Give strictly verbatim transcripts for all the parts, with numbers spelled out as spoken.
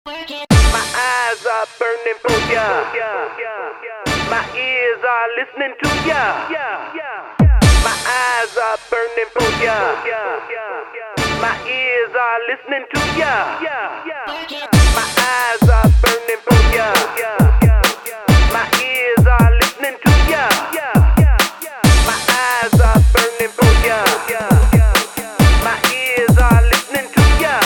My eyes are burning for ya. My ears are listening to ya. My eyes are burning for ya. My ears are listening to ya. My eyes are burning for ya. My ears are listening to ya. My eyes are burning for ya. My ears are listening to ya.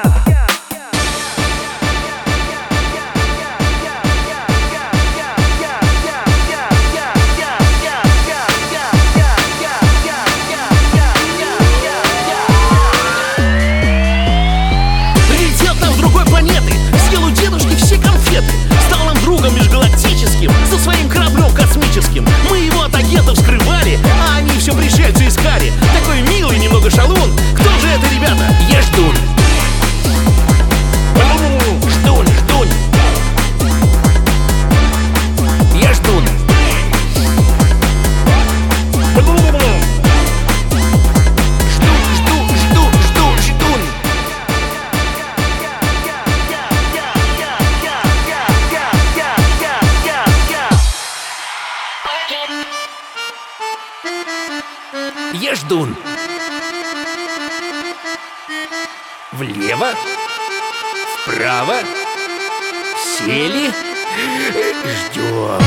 Прилетел там с другой планеты, съел у дедушки все конфеты. Стал нам другом межгалактическим, со своим кораблем космическим. Мы его от агентов скрывали, а они все пришельцы искали. Такой милый, немного шалун. Кто же это, ребята? Я Ждун. Ждун, Ждун. Я Ждун. Жду, жду, жду, жду, Ждун. Я Ждун. Влево, вправо, сели, ждем.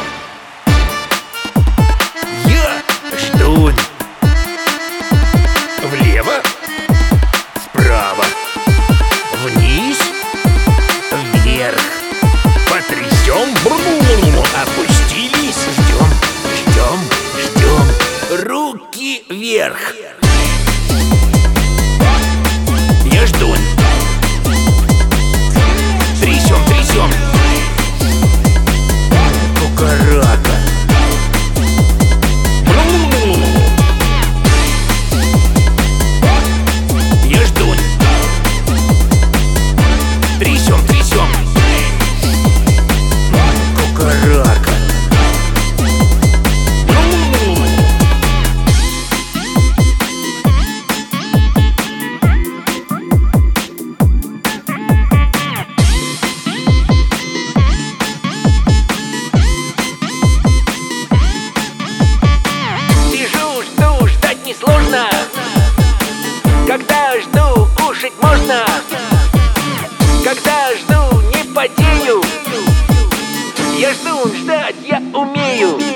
Я Ждун. Влево, вправо, вниз, вверх. Потрясем, опустились, ждем, ждем, ждем. Руки вверх. Я Ждун. Трясем, трясем. Кукарака. Я Ждун. Трясем, трясем. Кукарака. Сижу, жду, ждать несложно. Когда жду, кушать можно. Когда жду, не потею. Я Ждун, ждать я умею.